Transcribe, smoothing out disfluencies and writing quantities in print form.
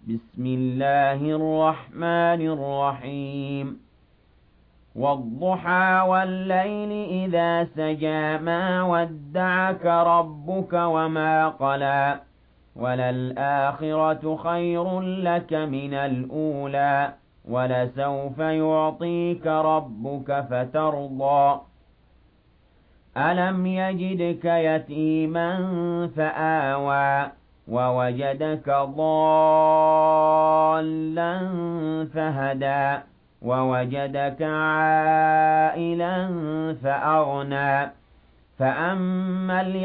بسم الله الرحمن الرحيم والضحى والليل إذا سجى ما ودعك ربك وما قلى وللآخرة خير لك من الأولى ولسوف يعطيك ربك فترضى ألم يجدك يتيما فآوى ووجدك ضالا فهدى ووجدك عائلا فأغنى فأما